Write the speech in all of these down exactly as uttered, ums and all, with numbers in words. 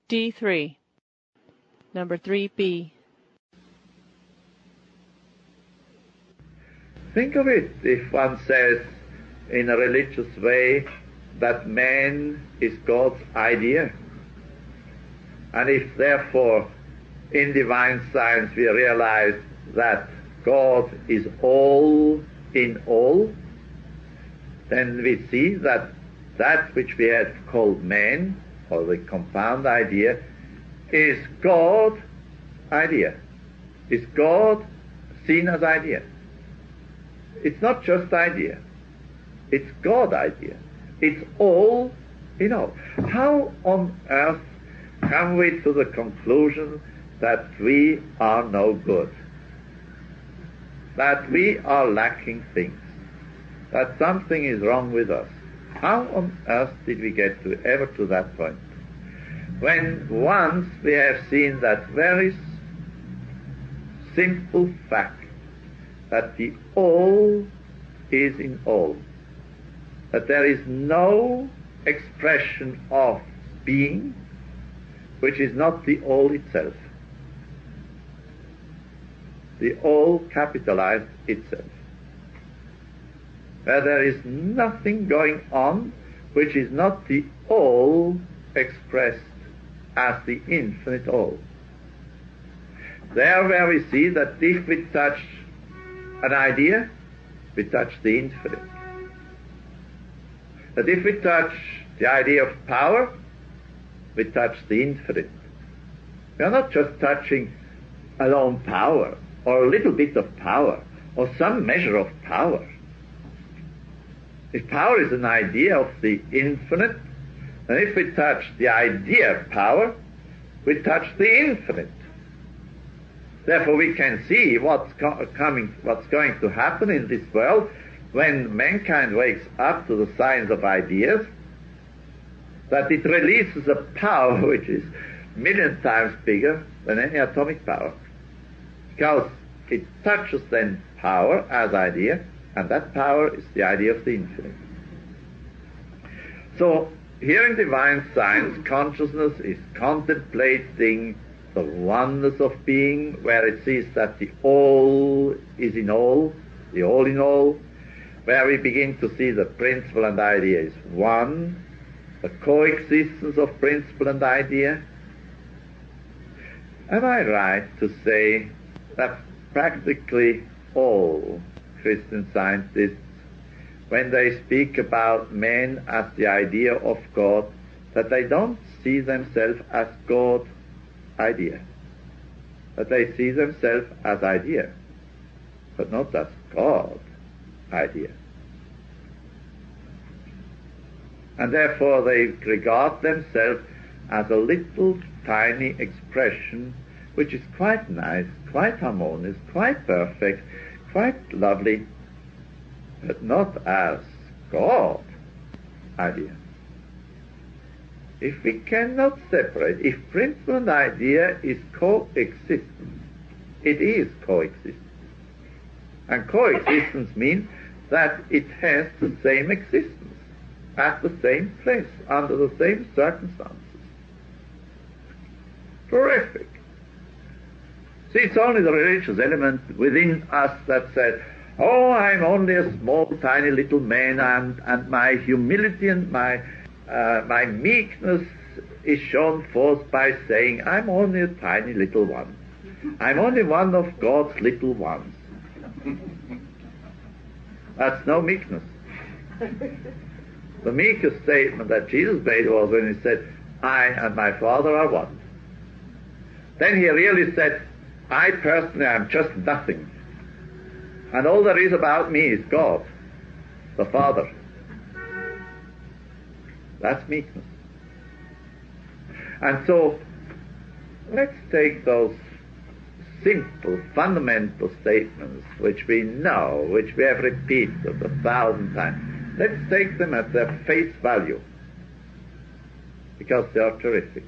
D three. Number three B. Think of it if one says in a religious way that man is God's idea. And if therefore in divine science we realize that God is all in all, then we see that that which we have called man, or the compound idea, is God idea. Is God seen as idea. It's not just idea. It's God idea. It's all in all. How on earth come we to the conclusion that we are no good? That we are lacking things? That something is wrong with us? How on earth did we get to ever to that point? When once we have seen that very simple fact that the all is in all, that there is no expression of being which is not the all itself. The all capitalized itself. Where there is nothing going on which is not the all expressed as the infinite all. There where we see that if we touch an idea, we touch the infinite. That if we touch the idea of power, we touch the infinite. We are not just touching alone power, or a little bit of power, or some measure of power. If power is an idea of the infinite, then if we touch the idea of power, we touch the infinite. Therefore we can see what's co- coming, what's going to happen in this world when mankind wakes up to the science of ideas, that it releases a power which is a million times bigger than any atomic power. Because it touches then power as idea, and that power is the idea of the infinite. So, here in divine science, consciousness is contemplating the oneness of being, where it sees that the all is in all, the all in all, where we begin to see the principle and idea is one, the coexistence of principle and idea. Am I right to say that practically all Christian scientists, when they speak about man as the idea of God, that they don't see themselves as God idea, that they see themselves as idea, but not as God idea. And therefore they regard themselves as a little tiny expression which is quite nice, quite harmonious, quite perfect, quite lovely, but not as God idea. If we cannot separate, if principle and idea is coexistence, it is coexistence. And coexistence means that it has the same existence, at the same place, under the same circumstances. Terrific. See, it's only the religious element within us that says, oh, I'm only a small, tiny little man, and, and my humility and my, uh, my meekness is shown forth by saying, I'm only a tiny little one. I'm only one of God's little ones. That's no meekness. The meekest statement that Jesus made was when he said, I and my Father are one. Then he really said, I personally am just nothing. And all there is about me is God, the Father. That's meekness. And so, let's take those simple, fundamental statements which we know, which we have repeated a thousand times. Let's take them at their face value, because they are terrific.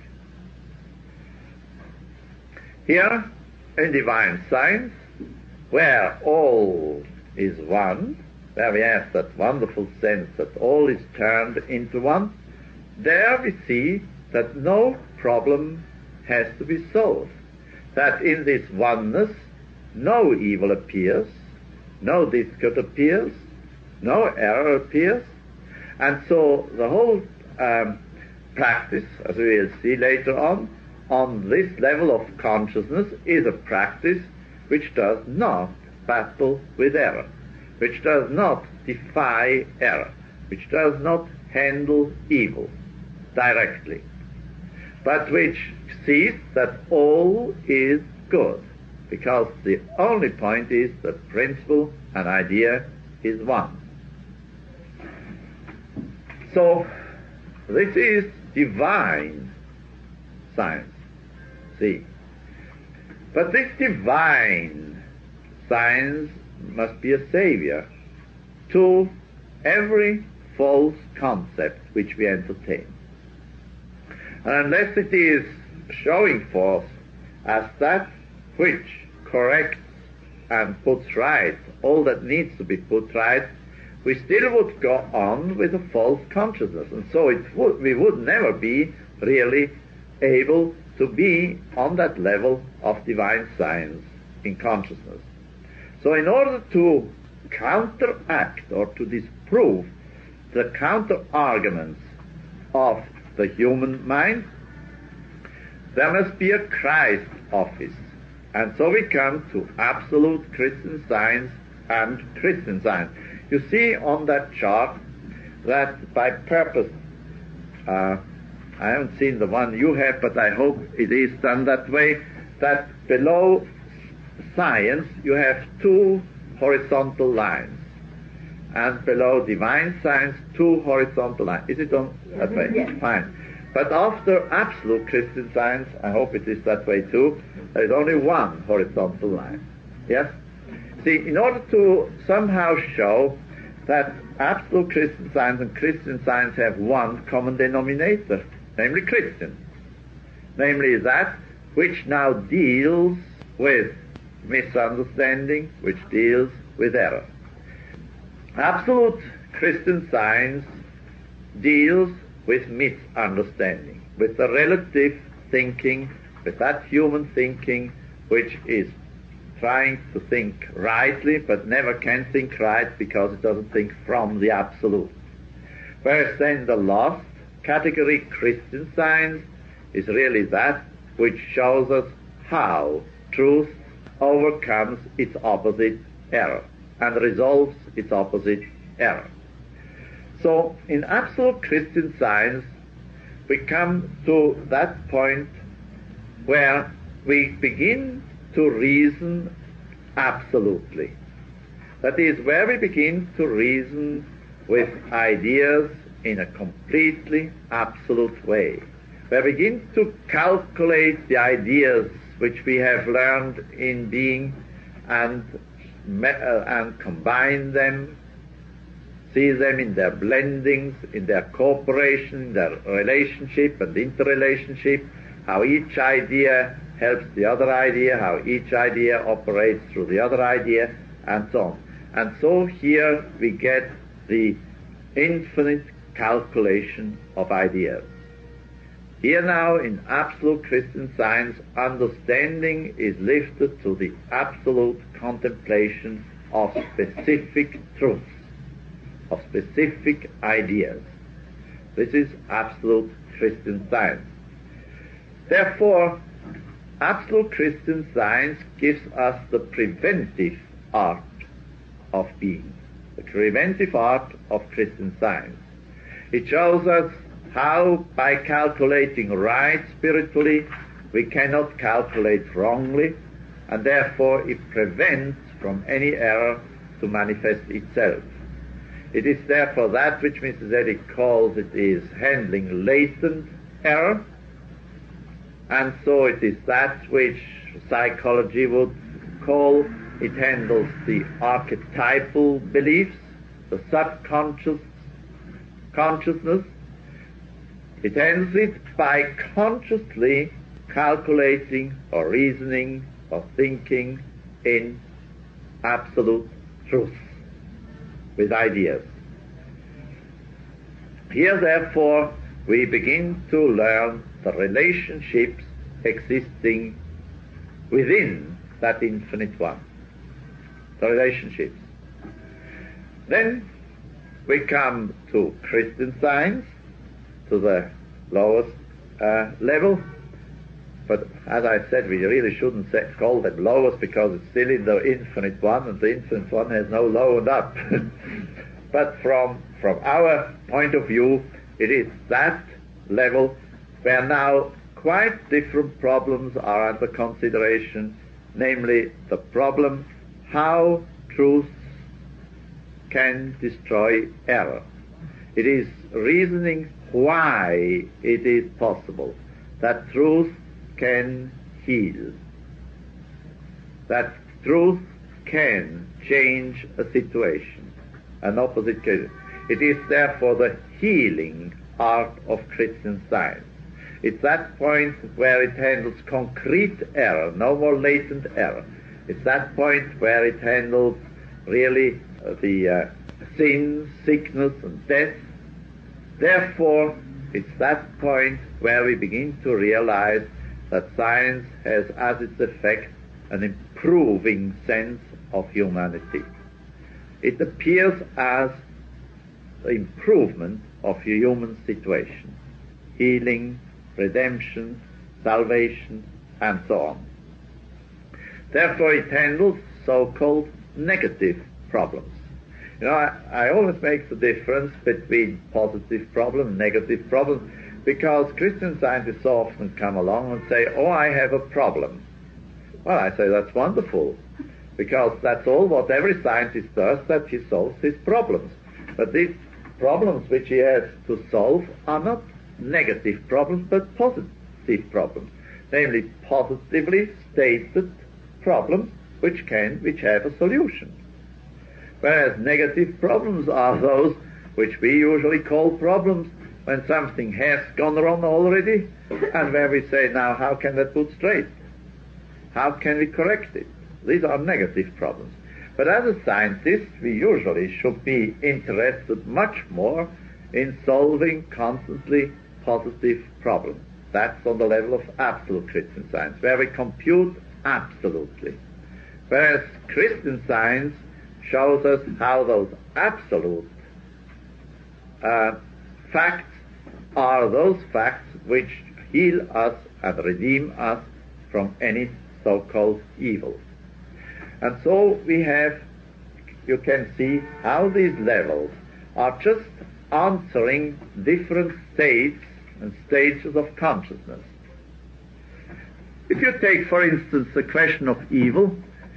Here, in divine science, where all is one, where we have that wonderful sense that all is turned into one, there we see that no problem has to be solved. That in this oneness, no evil appears, no discord appears, no error appears, and so the whole um, practice, as we will see later on, on this level of consciousness is a practice which does not battle with error, which does not defy error, which does not handle evil directly, but which sees that all is good, because the only point is that principle and idea is one. So this is divine science. See, but this divine science must be a savior to every false concept which we entertain. And unless it is showing forth as that which corrects and puts right all that needs to be put right, we still would go on with a false consciousness. And so it would, we would never be really able to be on that level of divine science in consciousness. So in order to counteract or to disprove the counter-arguments of the human mind, there must be a Christ office. And so we come to absolute Christian science and Christian science. You see on that chart that by purpose, uh, I haven't seen the one you have, but I hope it is done that way, that below science you have two horizontal lines, and below divine science two horizontal lines. Is it on that way? Yes. Fine. But after absolute Christian science, I hope it is that way too, there is only one horizontal line. Yes? See, in order to somehow show that absolute Christian science and Christian science have one common denominator, namely Christian, namely that which now deals with misunderstanding, which deals with error. Absolute Christian science deals with misunderstanding, with the relative thinking, with that human thinking which is trying to think rightly but never can think right because it doesn't think from the absolute. Whereas then the last category, Christian science, is really that which shows us how truth overcomes its opposite, error, and resolves its opposite, error. So in absolute Christian science we come to that point where we begin to reason absolutely. That is, where we begin to reason with ideas in a completely absolute way. Where we begin to calculate the ideas which we have learned in being and, uh, and combine them, see them in their blendings, in their cooperation, in their relationship and interrelationship, how each idea helps the other idea, how each idea operates through the other idea, and so on. And so here we get the infinite calculation of ideas. Here now in absolute Christian science, understanding is lifted to the absolute contemplation of specific truths, of specific ideas. This is absolute Christian science. Therefore, absolute Christian science gives us the preventive art of being, the preventive art of Christian science. It shows us how, by calculating right spiritually, we cannot calculate wrongly, and therefore it prevents from any error to manifest itself. It is therefore that which Missus Eddy calls it is handling latent error, and so it is that which psychology would call, it handles the archetypal beliefs, the subconscious consciousness. It handles it by consciously calculating or reasoning or thinking in absolute truth with ideas. Here, therefore, we begin to learn the relationships existing within that infinite one. The relationships. Then we come to Christian Science, to the lowest uh, level. But as I said, we really shouldn't say, call them lowest, because it's still in the infinite one, and the infinite one has no low and up. But from, from our point of view, it is that level where now quite different problems are under consideration, namely the problem how truth can destroy error. It is reasoning why it is possible that truth can heal, that truth can change a situation, an opposite case. It is therefore the healing art of Christian Science. It's that point where it handles concrete error, no more latent error. It's that point where it handles really uh, the uh, sin, sickness, and death. Therefore, it's that point where we begin to realize that science has as its effect an improving sense of humanity. It appears as the improvement of a human situation, healing, redemption, salvation, and so on. Therefore, it handles so-called negative problems. You know, I, I always make the difference between positive problem and negative problem, because Christian scientists often come along and say, oh, I have a problem. Well, I say that's wonderful, because that's all what every scientist does, that he solves his problems. But these problems which he has to solve are not negative problems, but positive problems, namely positively stated problems which can, which have a solution. Whereas negative problems are those which we usually call problems when something has gone wrong already, and where we say, now how can that put straight? How can we correct it? These are negative problems. But as a scientist, we usually should be interested much more in solving constantly positive problems. That's on the level of absolute Christian Science, where we compute absolutely. Whereas Christian Science shows us how those absolute uh, facts are those facts which heal us and redeem us from any so-called evil. And so we have, you can see how these levels are just answering different states and stages of consciousness. If you take, for instance, the question of evil,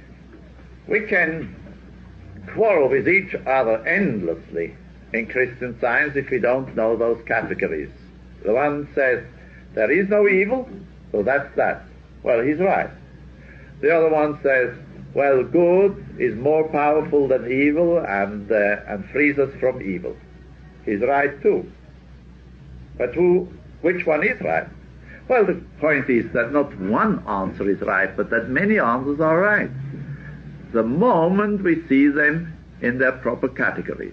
we can quarrel with each other endlessly in Christian Science if we don't know those categories. The one says, there is no evil, so that's that. Well, he's right. The other one says, well, good is more powerful than evil and, uh, and frees us from evil. He's right too. But who, which one is right? Well, the point is that not one answer is right, but that many answers are right, the moment we see them in their proper categories.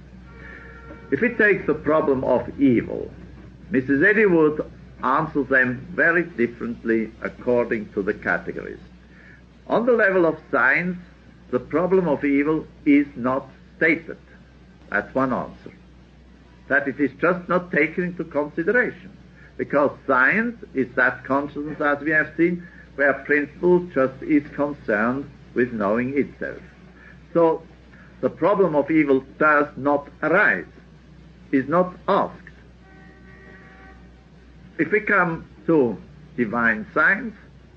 If we take the problem of evil, Missus Eddywood answers them very differently according to the categories. On the level of science, the problem of evil is not stated. That's one answer. That it is just not taken into consideration. Because science is that consciousness, as we have seen, where principle just is concerned with knowing itself. So the problem of evil does not arise, is not asked. If we come to divine science,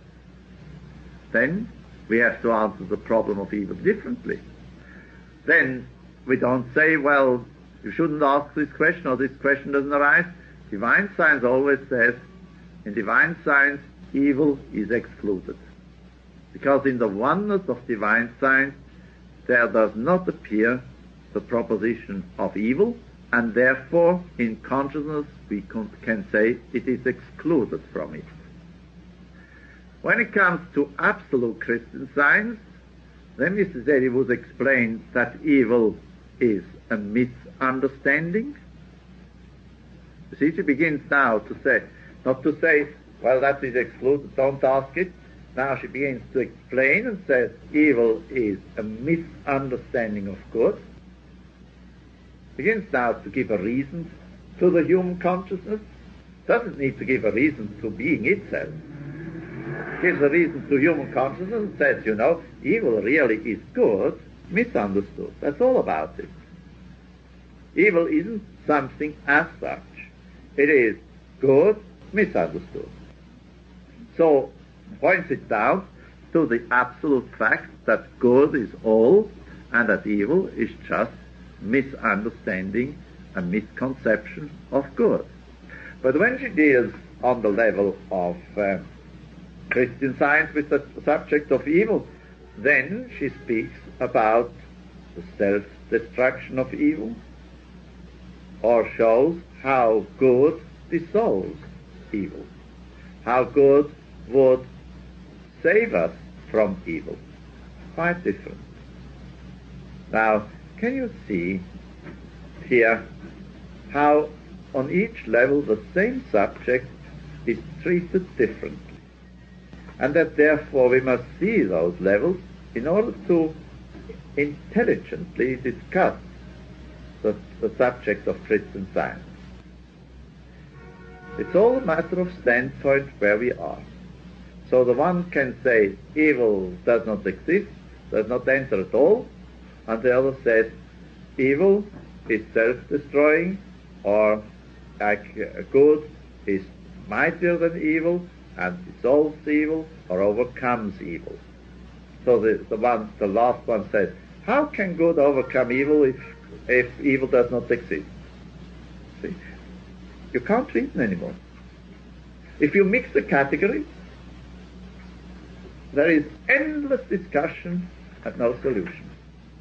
then we have to answer the problem of evil differently. Then we don't say, well, you shouldn't ask this question, or this question doesn't arise. Divine science always says, in divine science, evil is excluded. Because in the oneness of divine science, there does not appear the proposition of evil, and therefore, in consciousness, we can say it is excluded from it. When it comes to absolute Christian science, then Missus Eddywood explains that evil is a misunderstanding. You see, she begins now to say, Not to say, well, that is excluded, don't ask it. Now she begins to explain and says evil is a misunderstanding of good. Begins now to give a reason to the human consciousness. Doesn't need to give a reason to being itself. Gives a reason to human consciousness and says, you know, evil really is good, misunderstood. That's all about it. Evil isn't something as such. It is good, misunderstood. So, points it down to the absolute fact that good is all and that evil is just misunderstanding and misconception of good. But when she deals on the level of uh, Christian Science with the subject of evil, then she speaks about the self-destruction of evil, or shows how good dissolves evil, how good would save us from evil. Quite different. Now, can you see here how on each level the same subject is treated differently, and that therefore we must see those levels in order to intelligently discuss the, the subject of Christian Science. It's all a matter of standpoint where we are. So the one can say evil does not exist, does not enter at all, and the other says evil is self-destroying, or like uh, good is mightier than evil and dissolves evil or overcomes evil. So the, the one, the last one says, how can good overcome evil if, if evil does not exist? See? You can't reason anymore. If you mix the categories, there is endless discussion and no solution.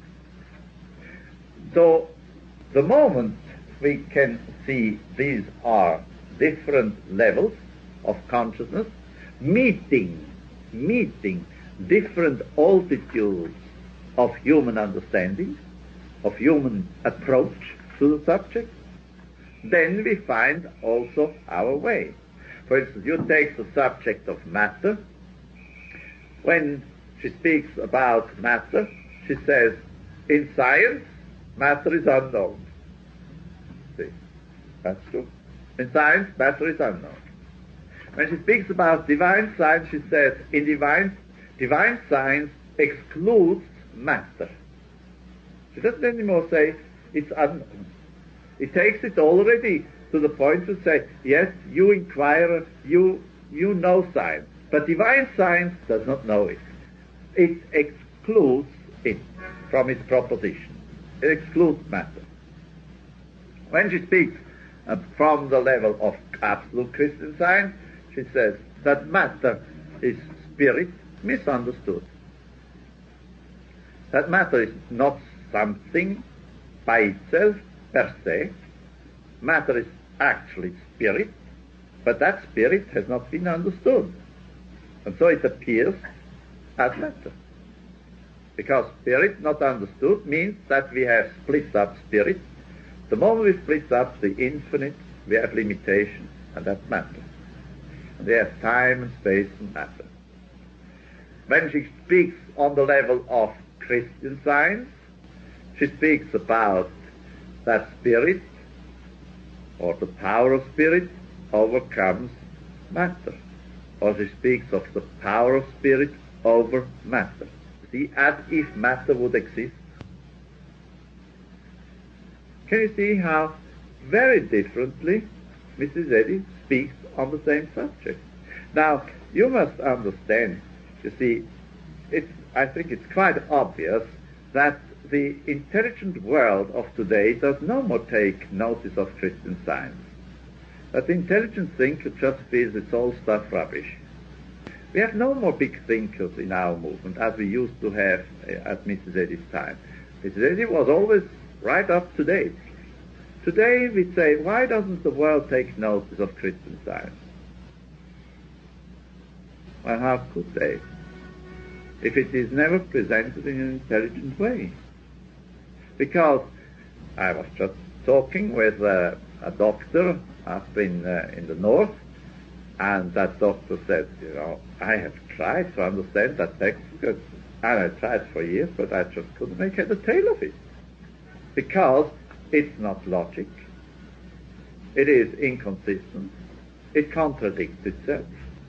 So, the moment we can see these are different levels of consciousness meeting, meeting different altitudes of human understanding, of human approach to the subject, then we find also our way. For instance, you take the subject of matter. When she speaks about matter, she says, in science, matter is unknown. See, that's true. In science, matter is unknown. When she speaks about divine science, she says, in divine, divine science excludes matter. She doesn't anymore say, it's unknown. It takes it already to the point to say, yes, you inquirer, you, you know science. But divine science does not know it. It excludes it from its proposition. It excludes matter. When she speaks uh, from the level of absolute Christian Science, she says that matter is spirit misunderstood. That matter is not something by itself per se. Matter is actually spirit, but that spirit has not been understood. And so it appears as matter. Because spirit not understood means that we have split up spirit. The moment we split up the infinite, we have limitation, and that's matter. And we have time and space and matter. When she speaks on the level of Christian Science, she speaks about that spirit, or the power of spirit, overcomes matter. Or she speaks of the power of spirit over matter. See, as if matter would exist. Can you see how very differently Missus Eddy speaks on the same subject? Now, you must understand, you see, it's, I think it's quite obvious that the intelligent world of today does no more take notice of Christian Science. That the intelligent thinker just feels it's all stuff rubbish. We have no more big thinkers in our movement as we used to have at Missus Eddy's time. Missus Eddy was always right up to date. Today we say, why doesn't the world take notice of Christian Science? Well, how could they? If it is never presented in an intelligent way. Because I was just talking with uh, a doctor up in uh, in the north, And that doctor said, you know, I have tried to understand that text, and I tried for years, but I just couldn't make head or tail of it. Because it's not logic. It is inconsistent. It contradicts itself.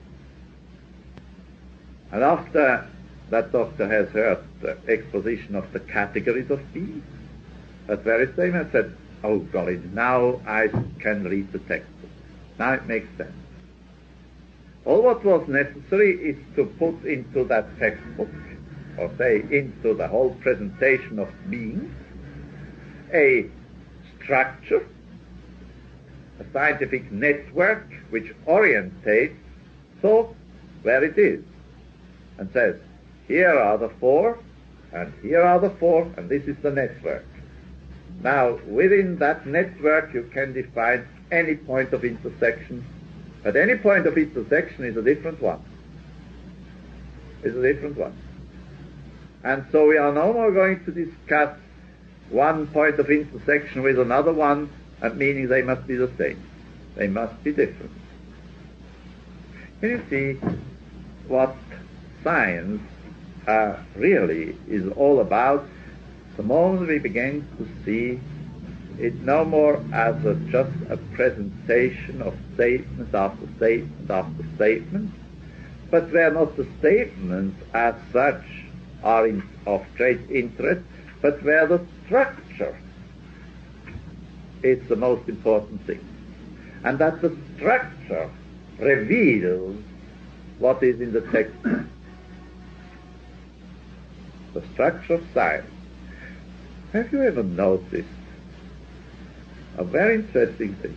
And after that doctor has heard the exposition of the categories of being, that very same I said, oh golly, now I can read the textbook. Now it makes sense. All what was necessary is to put into that textbook, or say into the whole presentation of beings, a structure, a scientific network which orientates thought where it is and says, here are the four, and here are the four, and this is the network. Now, within that network you can define any point of intersection, but any point of intersection is a different one. Is a different one. And so we are no more going to discuss one point of intersection with another one, and meaning they must be the same. They must be different. Can you see what science uh, really is all about? The moment we begin to see it no more as a, just a presentation of statement after statement after statement, but where not the statements as such are in, of great interest, but where the structure is the most important thing. And that the structure reveals what is in the text. The structure of science. Have you ever noticed a very interesting thing?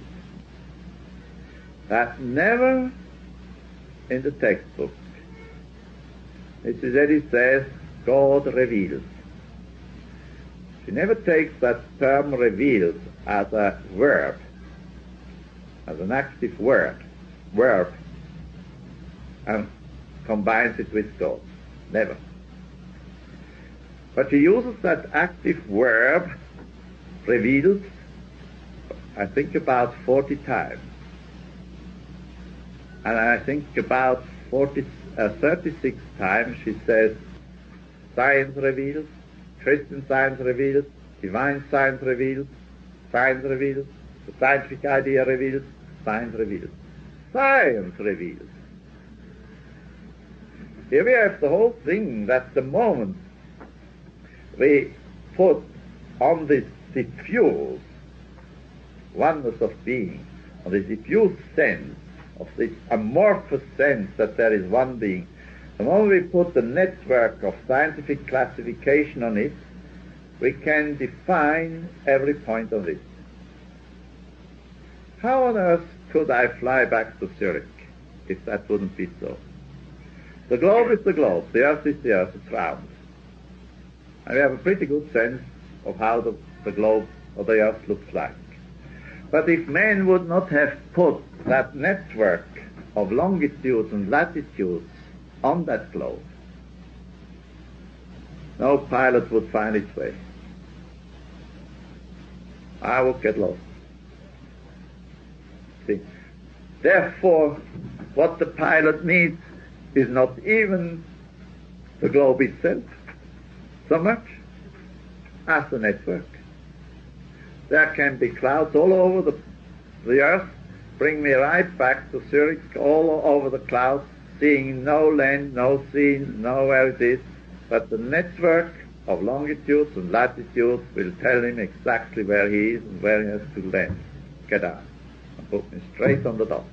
That never in the textbook, Missus Eddy says, God reveals. She never takes that term reveals as a verb, as an active word, verb, and combines it with God. Never. But she uses that active verb, reveals, I think about forty times. And I think about forty, uh, thirty-six times she says, science reveals, Christian science reveals, divine science reveals, science reveals, the scientific idea reveals, science reveals. Science reveals. Here we have the whole thing that the moment we put on this diffuse oneness of being, on this diffuse sense, of this amorphous sense that there is one being, the moment we put the network of scientific classification on it, we can define every point of it. How on earth could I fly back to Zurich if that wouldn't be so? The globe is the globe, the earth is the earth, it's round. And we have a pretty good sense of how the, the globe or the earth looks like. But if man would not have put that network of longitudes and latitudes on that globe, no pilot would find its way. I would get lost. See? Therefore, what the pilot needs is not even the globe itself so much as the network. There can be clouds all over the, the earth, bring me right back to Zurich, all over the clouds, seeing no land, no sea, no where it is, but the network of longitudes and latitudes will tell him exactly where he is and where he has to land, get out, and put me straight on the dot.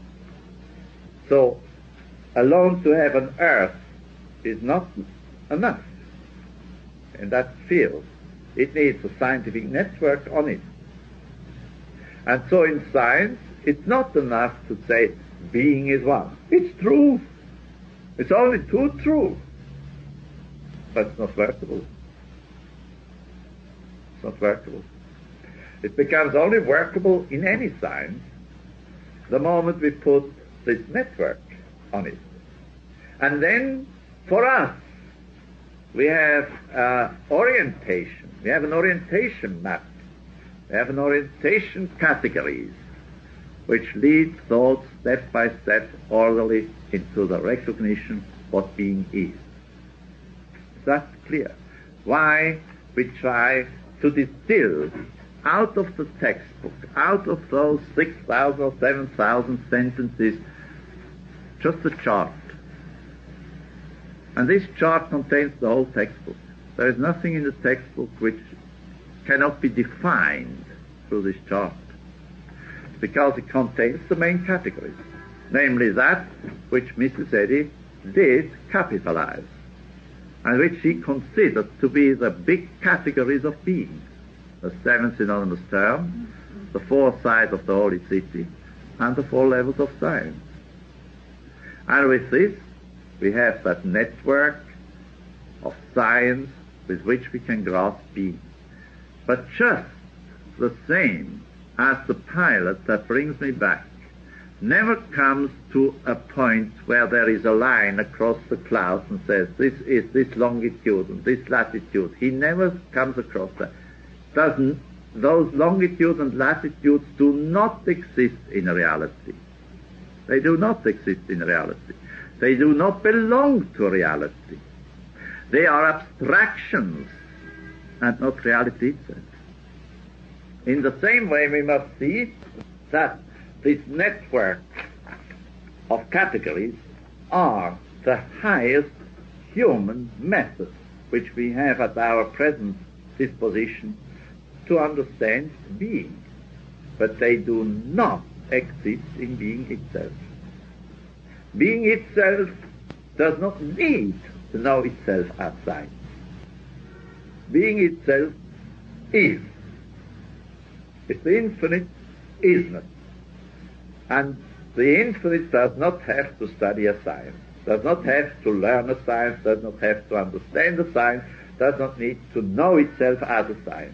So, alone to have an earth is not enough in that field. It needs a scientific network on it. And so in science, it's not enough to say being is one. It's true. It's only too true. But it's not workable. It's not workable. It becomes only workable in any science the moment we put this network on it. And then, for us, we have uh, orientation. We have an orientation map. We have an orientation categories, which leads thought step by step, orderly, into the recognition what being is. That's clear. Why we try to distill out of the textbook, out of those six thousand or seven thousand sentences, just a chart. And this chart contains the whole textbook. There is nothing in the textbook which cannot be defined through this chart, because it contains the main categories, namely that which Missus Eddy did capitalize, and which he considered to be the big categories of being: the seven synonymous terms, the four sides of the Holy City, and the four levels of science. And with this, we have that network of science with which we can grasp being. But just the same as the pilot that brings me back never comes to a point where there is a line across the clouds and says, this is this longitude and this latitude. He never comes across that. Doesn't, those longitudes and latitudes do not exist in reality. They do not exist in reality. They do not belong to reality. They are abstractions and not reality itself. In the same way, we must see that this network of categories are the highest human methods which we have at our present disposition to understand being, but they do not exist in being itself. Being itself does not need to know itself as science. Being itself is. It's the infinite isness. And the infinite does not have to study a science, does not have to learn a science, does not have to understand a science, does not need to know itself as a science.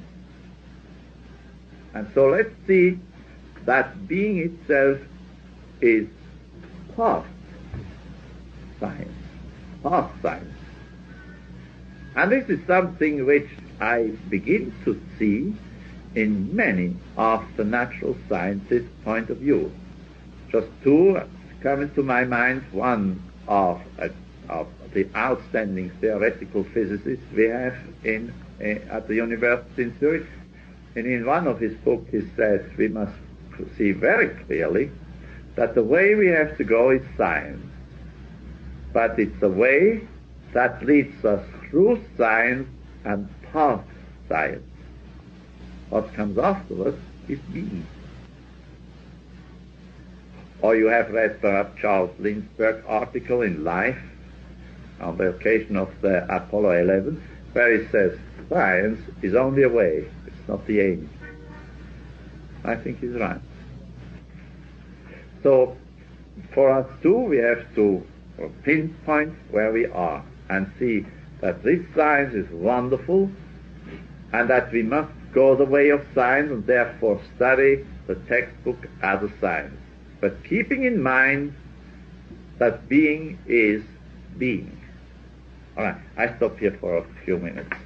And so let's see that being itself is past science, past science. And this is something which I begin to see in many of the natural sciences' point of view. Just two come into my mind. One of, uh, of the outstanding theoretical physicists we have in uh, at the University in Zurich. And in one of his books he says we must see very clearly that the way we have to go is science. But it's a way that leads us through science and past science. What comes afterwards is being. Or you have read perhaps Charles Lindbergh's article in Life on the occasion of the Apollo eleven, where he says science is only a way, it's not the aim. I think he's right. So for us too, we have to pinpoint where we are and see that this science is wonderful and that we must go the way of science and therefore study the textbook as a science. But keeping in mind that being is being. All right, I stop here for a few minutes.